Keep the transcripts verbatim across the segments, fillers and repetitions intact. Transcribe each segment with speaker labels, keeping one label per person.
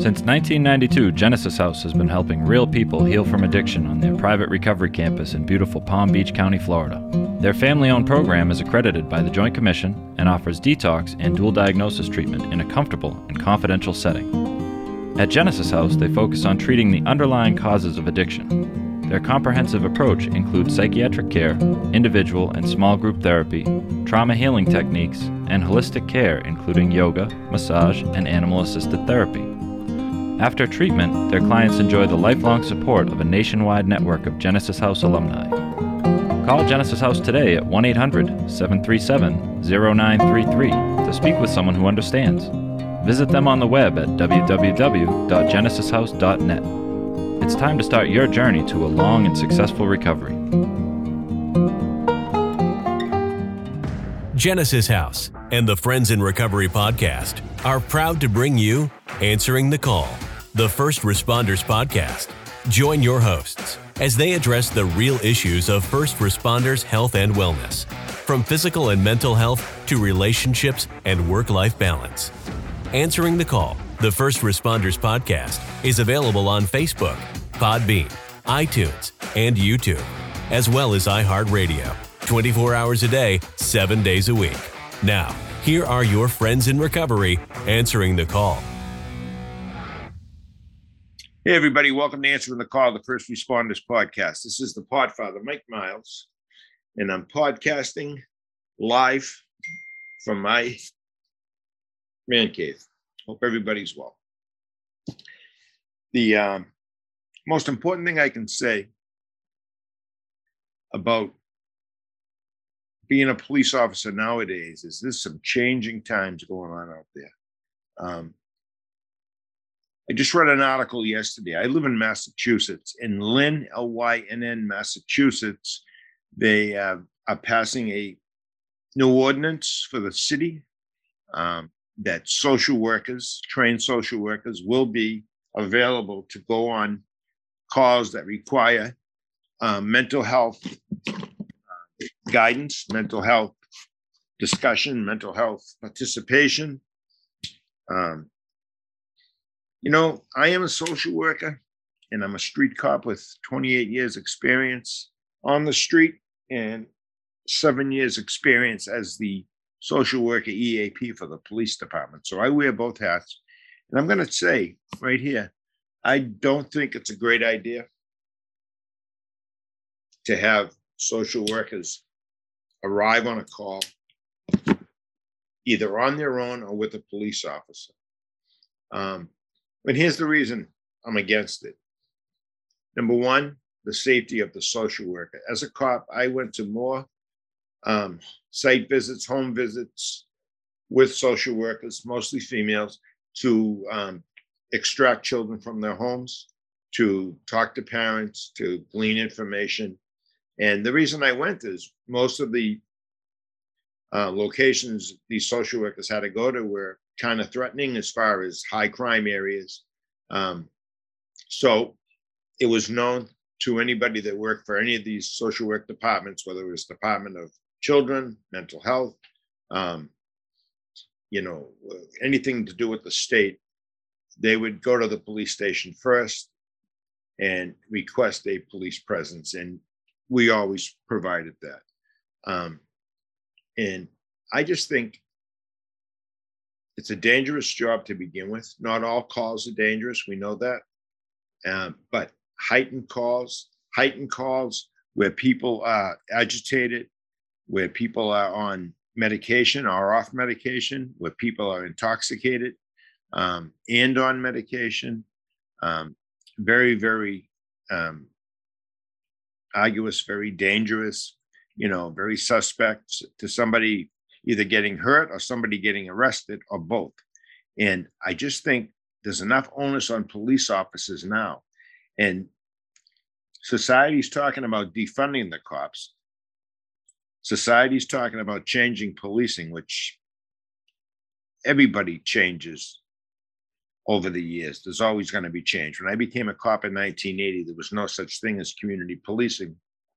Speaker 1: Since nineteen ninety-two, Genesis House has been helping real people heal from addiction on their private recovery campus in beautiful Palm Beach County, Florida. Their family-owned program is accredited by the Joint Commission and offers detox and dual diagnosis treatment in a comfortable and confidential setting. At Genesis House, they focus on treating the underlying causes of addiction. Their comprehensive approach includes psychiatric care, individual and small group therapy, trauma healing techniques, and holistic care including yoga, massage, and animal-assisted therapy. After treatment, their clients enjoy the lifelong support of a nationwide network of Genesis House alumni. Call Genesis House today at one eight hundred, seven three seven, zero nine three three to speak with someone who understands. Visit them on the web at w w w dot genesis house dot net. It's time to start your journey to a long and successful recovery.
Speaker 2: Genesis House and the Friends in Recovery podcast are proud to bring you Answering the Call, the First Responders podcast. Join your hosts as they address the real issues of first responders' health and wellness, from physical and mental health to relationships and work-life balance. Answering the Call, the First Responders podcast is available on Facebook, Podbean, iTunes, and YouTube, as well as iHeartRadio, twenty-four hours a day, seven days a week. Now, here are your friends in recovery answering the call.
Speaker 3: Hey, everybody. Welcome to Answering the Call, the First Responders podcast. This is the Podfather, Mike Miles, and I'm podcasting live from my man cave. Hope everybody's well. The um, most important thing I can say about being a police officer nowadays is there's some changing times going on out there. Um, I just read an article yesterday. I live in Massachusetts, in Lynn, L Y N N, Massachusetts. They uh, are passing a new ordinance for the city um, that social workers, trained social workers, will be available to go on calls that require uh, mental health uh, guidance, mental health discussion, mental health participation. Um, You know, I am a social worker and I'm a street cop with twenty-eight years experience on the street and seven years experience as the social worker E A P for the police department. So I wear both hats. And I'm going to say right here, I don't think it's a great idea to have social workers arrive on a call either on their own or with a police officer. Um, But here's the reason I'm against it. Number one, the safety of the social worker. As a cop, I went to more um, site visits, home visits with social workers, mostly females, to um, extract children from their homes, to talk to parents, to glean information. And the reason I went is most of the uh, locations these social workers had to go to were kind of threatening as far as high crime areas. Um, so it was known to anybody that worked for any of these social work departments, whether it was Department of Children, mental health, um, you know, anything to do with the state, they would go to the police station first and request a police presence. And we always provided that. Um, and I just think it's a dangerous job to begin with. Not all calls are dangerous. We know that. Um, but heightened calls, heightened calls where people are agitated, where people are on medication or off medication, where people are intoxicated um, and on medication. Um, very, very um, arduous, very dangerous, you know, very suspect to somebody either getting hurt or somebody getting arrested or both. And I just think there's enough onus on police officers now. And society's talking about defunding the cops. Society's talking about changing policing, which everybody changes over the years. There's always going to be change. When I became a cop in nineteen eighty, there was no such thing as community policing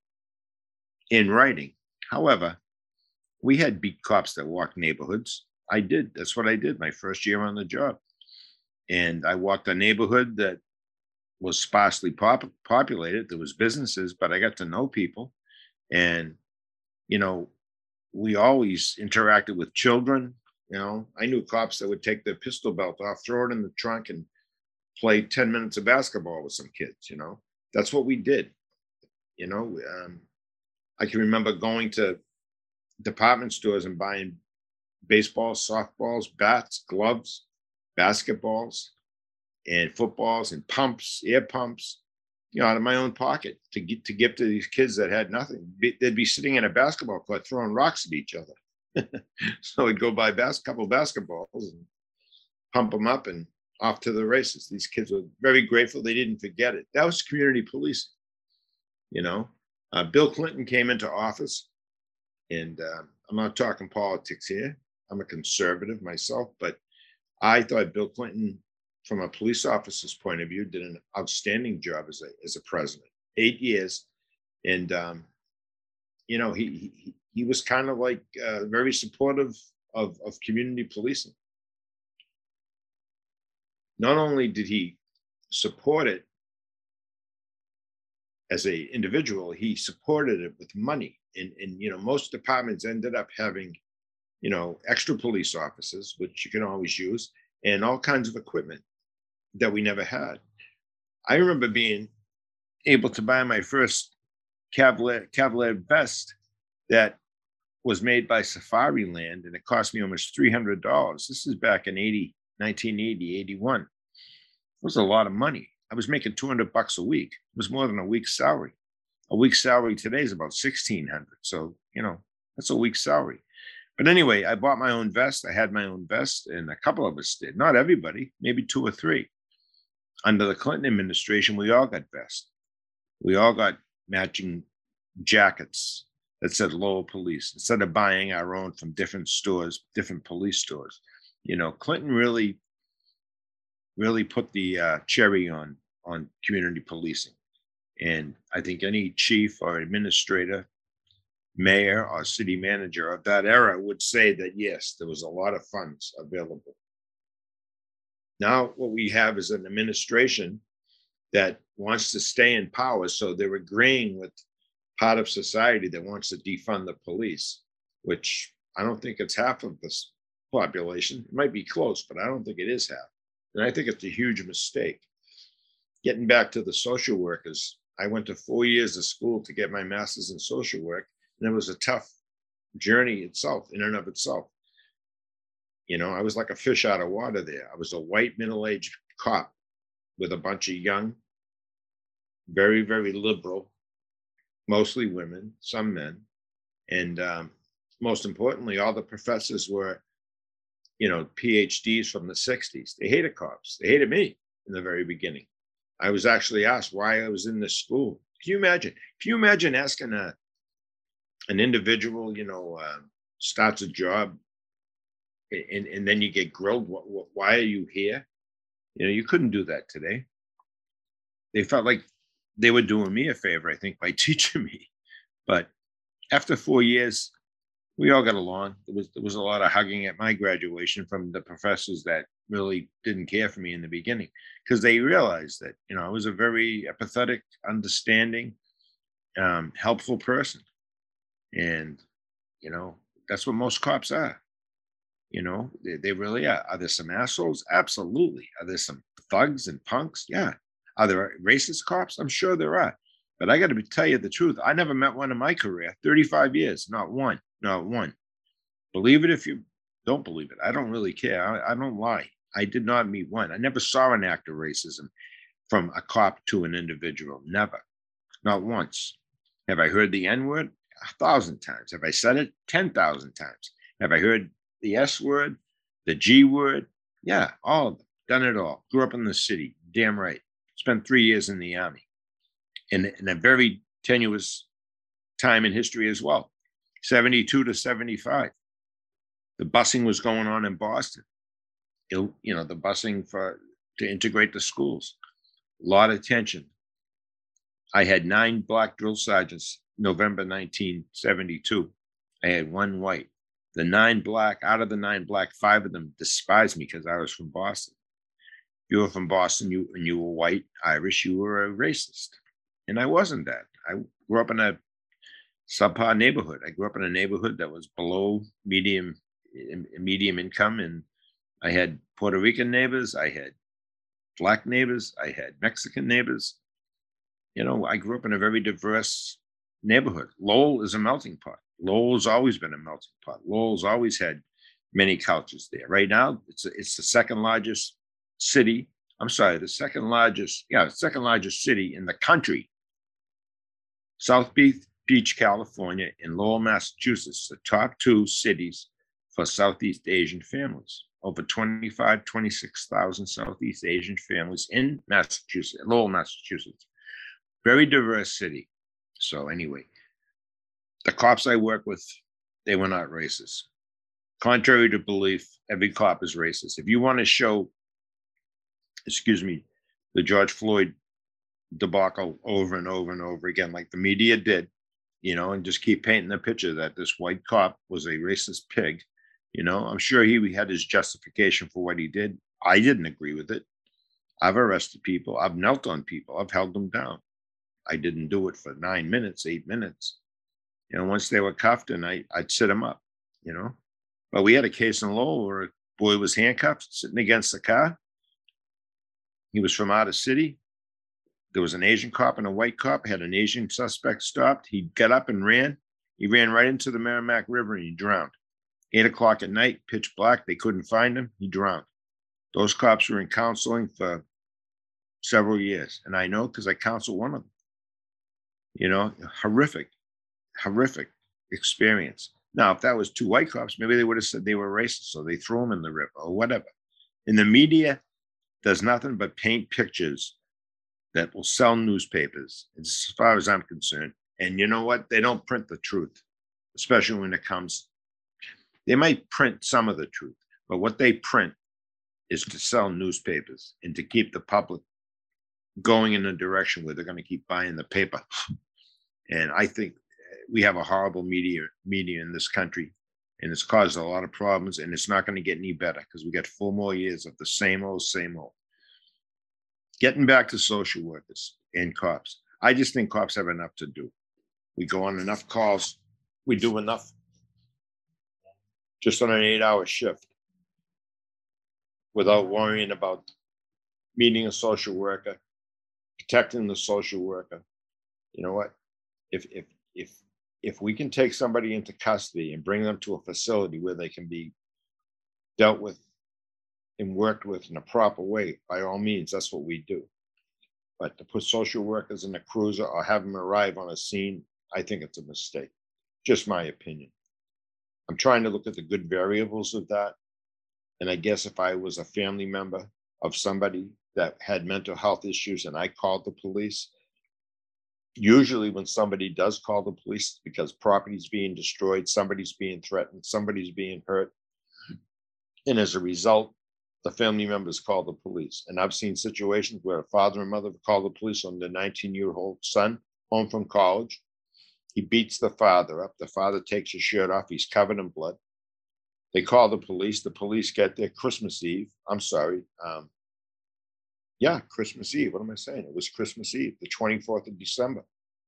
Speaker 3: in writing. However, we had beat cops that walked neighborhoods. I did. That's what I did my first year on the job. And I walked a neighborhood that was sparsely pop- populated. There was businesses, but I got to know people. And, you know, we always interacted with children. You know, I knew cops that would take their pistol belt off, throw it in the trunk, and play ten minutes of basketball with some kids. You know, that's what we did. You know, um, I can remember going to department stores and buying baseballs, softballs, bats, gloves, basketballs, and footballs and pumps, air pumps, you know, out of my own pocket to get to give to these kids that had nothing. Be, they'd be sitting in a basketball court throwing rocks at each other. So I'd go buy a bas- couple basketballs and pump them up and off to the races. These kids were very grateful. They didn't forget it. That was community policing. You know, uh, Bill Clinton came into office, and uh, I'm not talking politics here. I'm a conservative myself, but I thought Bill Clinton, from a police officer's point of view, did an outstanding job as a as a president. Eight years, and um, you know, he he he was kind of like uh, very supportive of of community policing. Not only did he support it as a individual, he supported it with money. And, and you know, most departments ended up having, you know, extra police officers, which you can always use, and all kinds of equipment that we never had. I remember being able to buy my first Cavalier, Cavalier vest that was made by Safari Land, and it cost me almost three hundred dollars. This is back in eighty, nineteen eighty, eighty-one. It was a lot of money. I was making two hundred bucks a week. It was more than a week's salary. A week's salary today is about sixteen hundred. So, you know, that's a week's salary. But anyway, I bought my own vest. I had my own vest, and a couple of us did. Not everybody, maybe two or three. Under the Clinton administration, we all got vests. We all got matching jackets that said Lowell Police, instead of buying our own from different stores, different police stores. You know, Clinton really, really put the uh, cherry on on community policing. And I think any chief or administrator, mayor or city manager of that era would say that, yes, there was a lot of funds available. Now what we have is an administration that wants to stay in power. So they're agreeing with part of society that wants to defund the police, which I don't think it's half of this population. It might be close, but I don't think it is half. And I think it's a huge mistake. Getting back to the social workers, I went to four years of school to get my master's in social work, and it was a tough journey itself, in and of itself. You know, I was like a fish out of water there. I was a white middle-aged cop with a bunch of young, very, very liberal, mostly women, some men. And um, most importantly, all the professors were, you know, P H Ds from the sixties. They hated cops. They hated me in the very beginning. I was actually asked why I was in this school. Can you imagine? Can you imagine asking a an individual, you know, uh, starts a job and, and then you get grilled? What, what, why are you here? You know, you couldn't do that today. They felt like they were doing me a favor, I think, by teaching me. But after four years, we all got along. There was there was a lot of hugging at my graduation from the professors that really didn't care for me in the beginning, because they realized that, you know, I was a very empathetic, understanding, um, helpful person. And, you know, that's what most cops are. You know, they, they really are. Are there some assholes? Absolutely. Are there some thugs and punks? Yeah. Are there racist cops? I'm sure there are. But I got to tell you the truth. I never met one in my career, thirty-five years, not one, not one. Believe it if you don't believe it. I don't really care. I, I don't lie. I did not meet one. I never saw an act of racism from a cop to an individual. Never. Not once. Have I heard the N word? A thousand times. Have I said it? ten thousand times. Have I heard the S word, the G word? Yeah, all of them. Done it all. Grew up in the city. Damn right. Spent three years in the Army. In, in a very tenuous time in history as well. seventy-two to seventy-five. The busing was going on in Boston. It, you know, the busing for to integrate the schools. A lot of tension. I had nine black drill sergeants, November nineteen seventy-two. I had one white. The nine black, out of the nine black, five of them despised me because I was from Boston. you were from Boston, you and you were white, Irish, you were a racist. And I wasn't that. I grew up in a subpar neighborhood. I grew up in a neighborhood that was below medium medium income, and I had Puerto Rican neighbors, I had Black neighbors, I had Mexican neighbors. You know, I grew up in a very diverse neighborhood. Lowell is a melting pot. Lowell's always been a melting pot. Lowell's always had many cultures there. Right now, it's a, it's the second largest city. I'm sorry, the second largest, yeah, second largest city in the country. South Beach, California, and Lowell, Massachusetts, the top two cities for Southeast Asian families. Over twenty-five, twenty-six thousand Southeast Asian families in Massachusetts, Lowell, Massachusetts. Very diverse city. So anyway, the cops I work with, they were not racist. Contrary to belief, every cop is racist. If you want to show, excuse me, the George Floyd debacle over and over and over again, like the media did, you know, and just keep painting the picture that this white cop was a racist pig, you know, I'm sure he had his justification for what he did. I didn't agree with it. I've arrested people. I've knelt on people. I've held them down. I didn't do it for nine minutes, eight minutes. You know, once they were cuffed, and I, I'd sit them up, you know. But we had a case in Lowell where a boy was handcuffed, sitting against the car. He was from out of city. There was an Asian cop and a white cop, had an Asian suspect stopped. He got up and ran. He ran right into the Merrimack River and he drowned. Eight o'clock at night, pitch black. They couldn't find him. He drowned. Those cops were in counseling for several years. And I know because I counseled one of them. You know, horrific, horrific experience. Now, if that was two white cops, maybe they would have said they were racist, so they threw them in the river or whatever. And the media does nothing but paint pictures that will sell newspapers, as far as I'm concerned. And you know what? They don't print the truth, especially when it comes. They might print some of the truth, but what they print is to sell newspapers and to keep the public going in a direction where they're going to keep buying the paper. And I think we have a horrible media media in this country, and it's caused a lot of problems, and it's not going to get any better because we got four more years of the same old, same old. Getting back to social workers and cops, I just think cops have enough to do. We go on enough calls. We do enough just on an eight-hour shift without worrying about meeting a social worker, protecting the social worker. You know what? If if if if we can take somebody into custody and bring them to a facility where they can be dealt with and worked with in a proper way, by all means, that's what we do. But to put social workers in a cruiser or have them arrive on a scene, I think it's a mistake. Just my opinion. I'm trying to look at the good variables of that. And I guess if I was a family member of somebody that had mental health issues and I called the police, usually when somebody does call the police because property's being destroyed, somebody's being threatened, somebody's being hurt. And as a result, the family members call the police. And I've seen situations where a father and mother call the police on their nineteen-year-old son home from college. He beats the father up. The father takes his shirt off. He's covered in blood. They call the police. The police get there Christmas Eve. I'm sorry. Um, yeah, Christmas Eve. What am I saying? It was Christmas Eve, the twenty-fourth of December.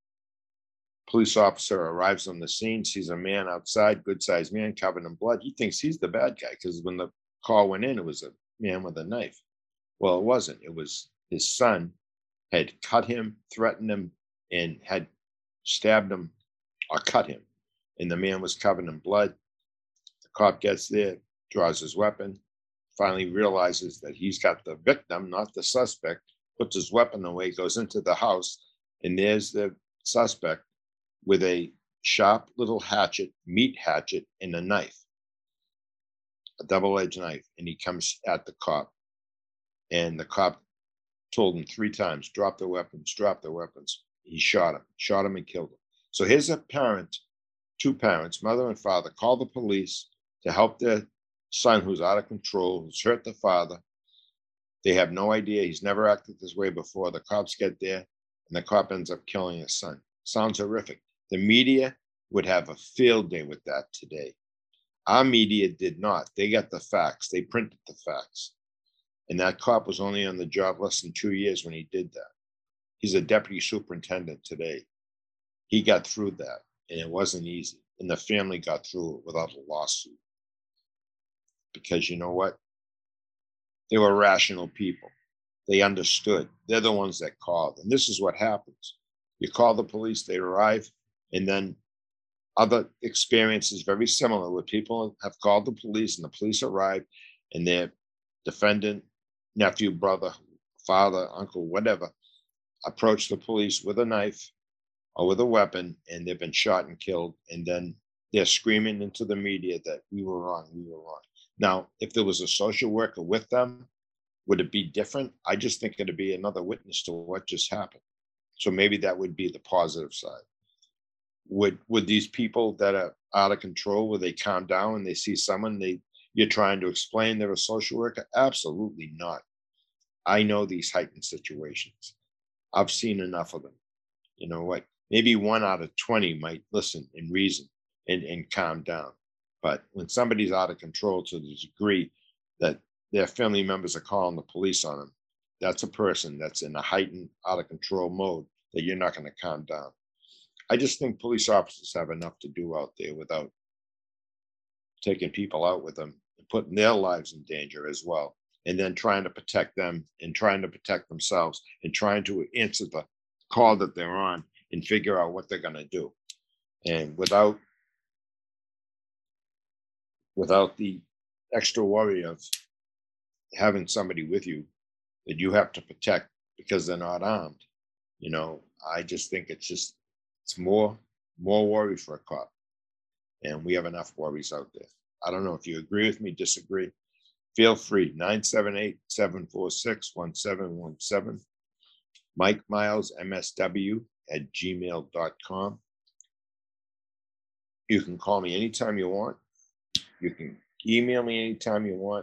Speaker 3: Police officer arrives on the scene, sees a man outside, good-sized man, covered in blood. He thinks he's the bad guy because when the call went in, it was a man with a knife. Well, it wasn't. It was his son had cut him, threatened him, and had stabbed him or cut him. And the man was covered in blood. The cop gets there, draws his weapon, finally realizes that he's got the victim, not the suspect, puts his weapon away, goes into the house, and there's the suspect with a sharp little hatchet, meat hatchet, and a knife, a double-edged knife, and he comes at the cop. And the cop told him three times, drop the weapons, drop the weapons. He shot him, shot him and killed him. So here's a parent, two parents, mother and father, call the police to help their son who's out of control, who's hurt the father. They have no idea. He's never acted this way before. The cops get there, and the cop ends up killing his son. Sounds horrific. The media would have a field day with that today. Our media did not. They got the facts. They printed the facts. And that cop was only on the job less than two years when he did that. He's a deputy superintendent today. He got through that, and it wasn't easy. And the family got through it without a lawsuit. Because you know what? They were rational people. They understood. They're the ones that called. And this is what happens. You call the police, they arrive, and then other experiences very similar where people have called the police and the police arrive and their defendant, nephew, brother, father, uncle, whatever, approach the police with a knife or with a weapon, and they've been shot and killed. And then they're screaming into the media that we were wrong, we were wrong. Now, if there was a social worker with them, would it be different? I just think it'd be another witness to what just happened. So maybe that would be the positive side. Would would these people that are out of control, where they calm down and they see someone they you're trying to explain they're a social worker? Absolutely not. I know these heightened situations. I've seen enough of them. You know what? Maybe one out of twenty might listen and reason and, and calm down. But when somebody's out of control to the degree that their family members are calling the police on them, that's a person that's in a heightened, out of control mode that you're not going to calm down. I just think police officers have enough to do out there without taking people out with them and putting their lives in danger as well. And then trying to protect them and trying to protect themselves and trying to answer the call that they're on and figure out what they're going to do. And without without the extra worry of having somebody with you that you have to protect because they're not armed, you know, I just think it's just, it's more, more worry for a cop. And we have enough worries out there. I don't know if you agree with me, disagree. Feel free, nine seven eight, seven four six, one seven one seven. Mike Miles, M S W at gmail dot com. You can call me anytime you want. You can email me anytime you want.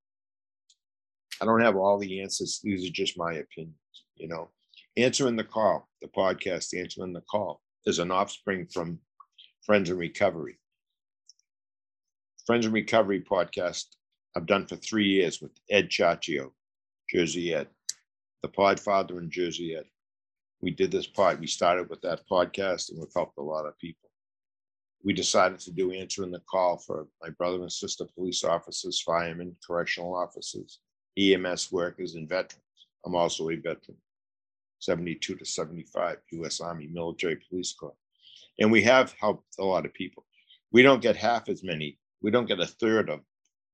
Speaker 3: I don't have all the answers. These are just my opinions, you know. Answering the Call, the podcast, Answering the Call, is an offspring from Friends in Recovery. Friends in Recovery podcast I've done for three years with Ed Chachio, Jersey Ed, the Podfather in Jersey Ed. We did this pod. We started with that podcast, and we've helped a lot of people. We decided to do Answering the Call for my brother and sister police officers, firemen, correctional officers, E M S workers, and veterans. I'm also a veteran, seventy-two to seventy-five, U S Army Military Police Corps. And we have helped a lot of people. We don't get half as many. We don't get a third of,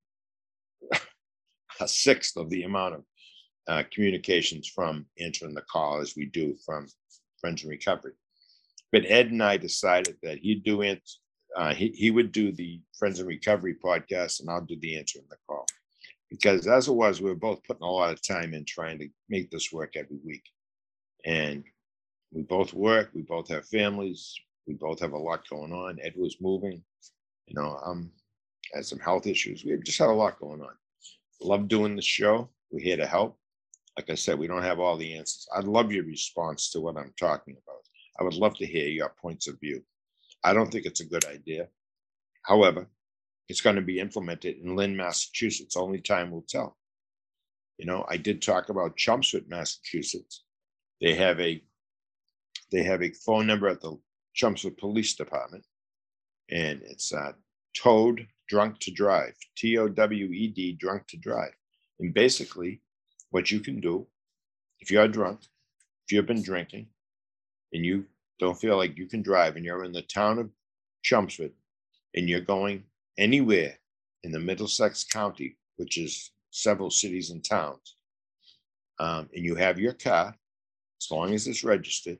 Speaker 3: a sixth of the amount of uh, communications from Answering the Call as we do from Friends in Recovery. But Ed and I decided that he'd do it. Uh, he, he would do the Friends in Recovery podcast, and I'll do the Answering the Call. Because as it was, we were both putting a lot of time in trying to make this work every week. And we both work, we both have families, we both have a lot going on. Ed was moving, you know, um, had some health issues. We just had a lot going on. Love doing the show. We're here to help. Like I said, we don't have all the answers. I'd love your response to what I'm talking about. I would love to hear your points of view. I don't think it's a good idea. However, it's going to be implemented in Lynn, Massachusetts. Only time will tell. You know, I did talk about Chelmsford, Massachusetts. They have a they have a phone number at the Chelmsford Police Department, and it's uh, Towed Drunk to Drive, T O W E D, Drunk to Drive. And basically, what you can do, if you're drunk, if you've been drinking, and you don't feel like you can drive, and you're in the town of Chelmsford, and you're going anywhere in the Middlesex County, which is several cities and towns, um, and you have your car, as long as it's registered,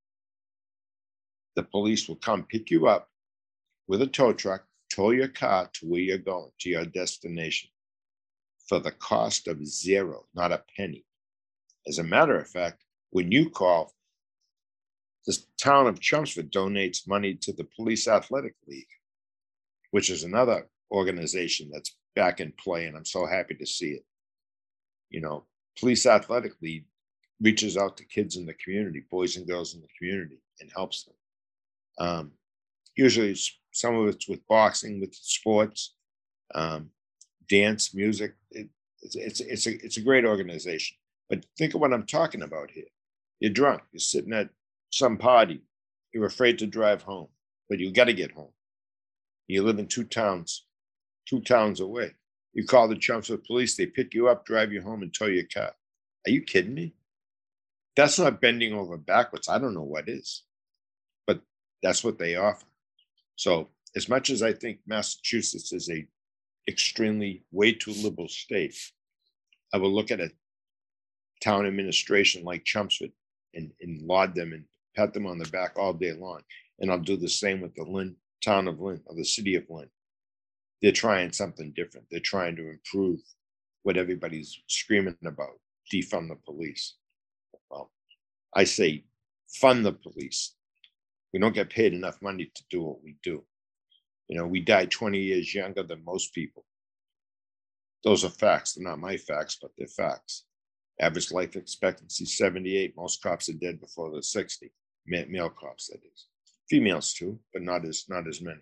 Speaker 3: the police will come pick you up with a tow truck, tow your car to where you're going, to your destination, for the cost of zero, not a penny. As a matter of fact, when you call, the town of Chelmsford donates money to the Police Athletic League, which is another organization that's back in play, and I'm so happy to see it. You know, Police Athletic League reaches out to kids in the community, boys and girls in the community, and helps them. Um, usually, it's, some of it's with boxing, with sports, um, dance, music. It, It's it's it's a it's a great organization. But think of what I'm talking about here. You're drunk. You're sitting at some party. You're afraid to drive home, but you got to get home. You live in two towns, two towns away. You call the Chelmsford police. They pick you up, drive you home, and tow your car. Are you kidding me? That's not bending over backwards. I don't know what is, but that's what they offer. So as much as I think Massachusetts is a extremely way too liberal state, I will look at a town administration like Chelmsford and, and laud them and pat them on the back all day long. And I'll do the same with the Lynn, town of Lynn, or the city of Lynn. They're trying something different. They're trying to improve what everybody's screaming about, defund the police. Well, I say fund the police. We don't get paid enough money to do what we do. You know, we die twenty years younger than most people. Those are facts. They're not my facts, but they're facts. Average life expectancy seventy-eight. Most cops are dead before they're sixty. Male cops, that is. Females too, but not as not as many.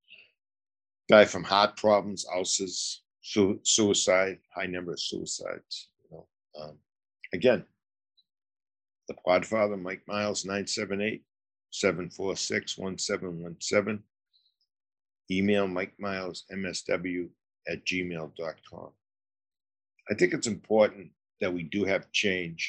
Speaker 3: Die from heart problems, ulcers, su- suicide, high number of suicides. You know, um, again, the Podfather, Mike Miles, nine seven eight, seven four six, one seven one seven. Email Mike Miles, M S W at gmail dot com. I think it's important that we do have change.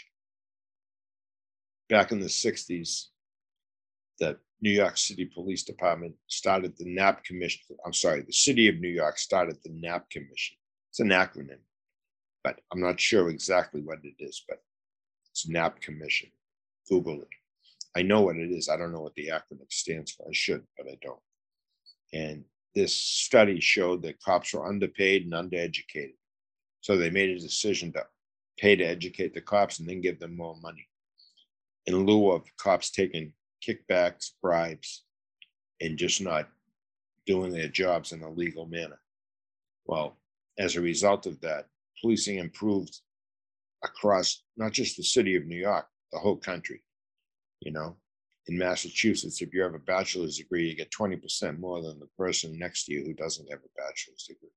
Speaker 3: Back in the sixties, the New York City Police Department started the NAP Commission. I'm sorry, the City of New York started the NAP Commission. It's an acronym, but I'm not sure exactly what it is, but it's NAP Commission. Google it. I know what it is. I don't know what the acronym stands for. I should, but I don't. And this study showed that cops were underpaid and undereducated. So they made a decision to pay to educate the cops and then give them more money in lieu of cops taking kickbacks, bribes, and just not doing their jobs in a legal manner. Well, as a result of that, policing improved across not just the city of New York, the whole country. You know, in Massachusetts, if you have a bachelor's degree, you get twenty percent more than the person next to you who doesn't have a bachelor's degree,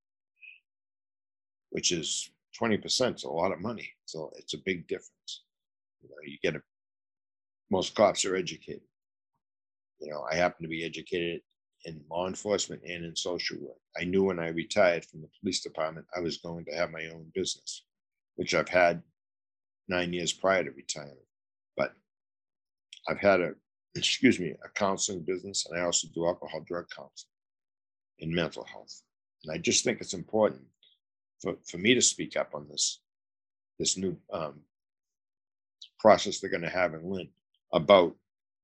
Speaker 3: which is twenty percent is a lot of money. So it's a big difference. You know, you get a, most cops are educated. You know, I happen to be educated in law enforcement and in social work. I knew when I retired from the police department, I was going to have my own business, which I've had nine years prior to retirement. But I've had a, excuse me, a counseling business, and I also do alcohol drug counseling and mental health. And I just think it's important for, for me to speak up on this, this new um, process they're going to have in Lynn about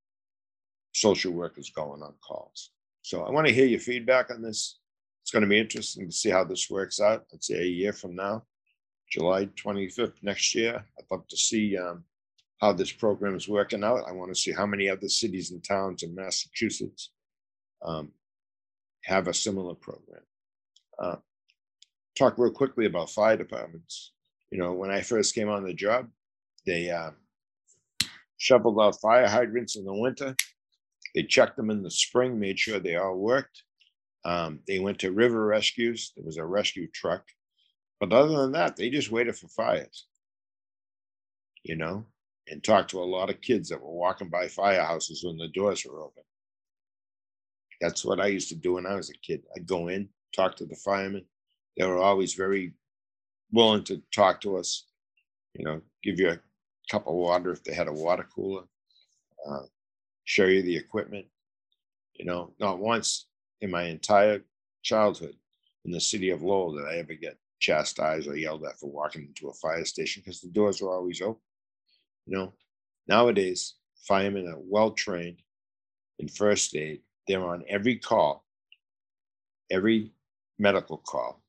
Speaker 3: social workers going on calls. So I want to hear your feedback on this. It's going to be interesting to see how this works out. I'd say a year from now, July twenty-fifth next year. I'd love to see um, how this program is working out. I want to see how many other cities and towns in Massachusetts um, have a similar program. Uh, talk real quickly about fire departments. You know, when I first came on the job, they uh, shoveled out fire hydrants in the winter. They checked them in the spring, made sure they all worked. Um, they went to river rescues. There was a rescue truck. But other than that, they just waited for fires, you know, and talked to a lot of kids that were walking by firehouses when the doors were open. That's what I used to do when I was a kid. I'd go in, talk to the firemen. They were always very willing to talk to us, you know, give you a cup of water if they had a water cooler, uh, show you the equipment. You know, not once in my entire childhood in the city of Lowell did I ever get chastised or yelled at for walking into a fire station because the doors were always open. You know, nowadays, firemen are well trained in first aid. They're on every call, every medical call.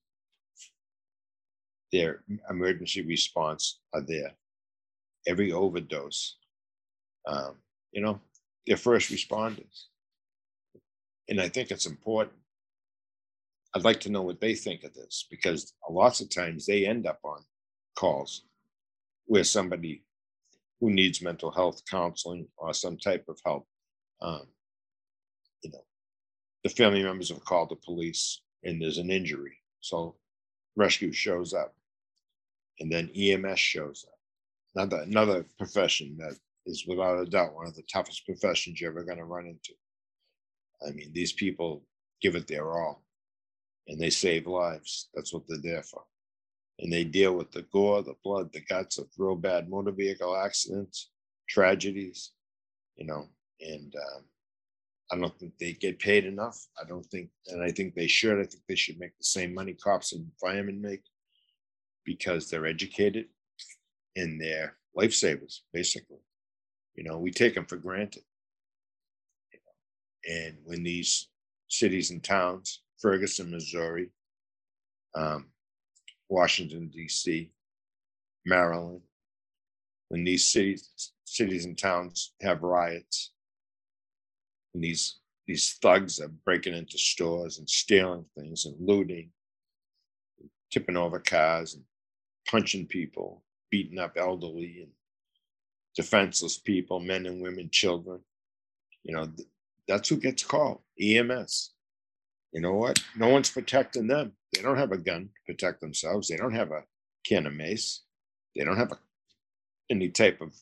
Speaker 3: Their emergency response are there. Every overdose. Um, you know, they're first responders. And I think it's important. I'd like to know what they think of this, because lots of times they end up on calls where somebody who needs mental health counseling or some type of help, um, you know, the family members have called the police and there's an injury. So rescue shows up. And then E M S shows up. Another, another profession that is without a doubt one of the toughest professions you're ever going to run into. I mean, these people give it their all, and they save lives. That's what they're there for. And they deal with the gore, the blood, the guts of real bad motor vehicle accidents, tragedies, you know, and um, I don't think they get paid enough. I don't think, and I think they should. I think they should make the same money cops and firemen make, because they're educated and they're lifesavers, basically. You know, we take them for granted. You know? And when these cities and towns, Ferguson, Missouri, um, Washington, D C, Maryland, when these cities, cities and towns have riots, and these these thugs are breaking into stores and stealing things and looting, and tipping over cars and punching people, beating up elderly and defenseless people, men and women, children. You know, th- that's who gets called, E M S. You know what? No one's protecting them. They don't have a gun to protect themselves. They don't have a can of mace. They don't have a, any type of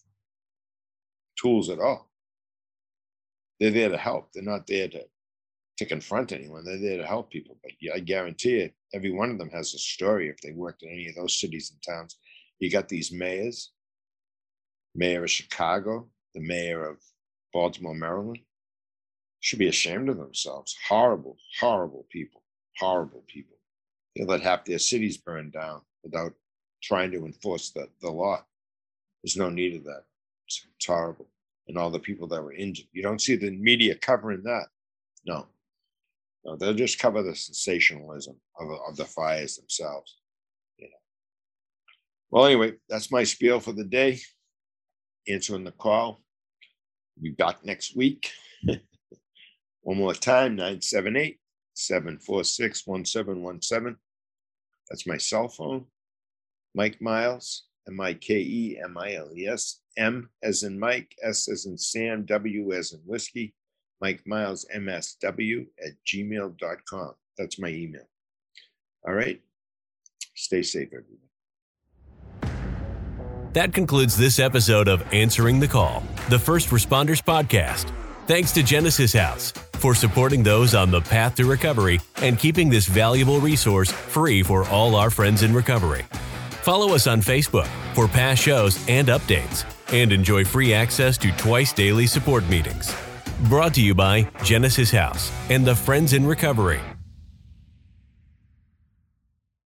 Speaker 3: tools at all. They're there to help. They're not there to, to confront anyone. They're there to help people. But yeah, I guarantee it, every one of them has a story if they worked in any of those cities and towns. You got these mayors, mayor of Chicago, the mayor of Baltimore, Maryland, should be ashamed of themselves. Horrible, horrible people, horrible people. They let half their cities burn down without trying to enforce the, the law. There's no need of that. It's, it's horrible. And all the people that were injured. You don't see the media covering that. No. No, they'll just cover the sensationalism of, of the fires themselves. You know. Well, anyway, that's my spiel for the day. Answering the call. We'll be back next week. One more time, nine seven eight, seven four six, one seven one seven. That's my cell phone. Mike Miles, M I K E M I L E S, M as in Mike, S as in Sam, W as in whiskey, Mike Miles, M S W at gmail dot com. That's my email. All right. Stay safe, everyone.
Speaker 2: That concludes this episode of Answering the Call, the First Responders Podcast. Thanks to Genesis House for supporting those on the path to recovery and keeping this valuable resource free for all our friends in recovery. Follow us on Facebook for past shows and updates, and enjoy free access to twice daily support meetings. Brought to you by Genesis House and the Friends in Recovery.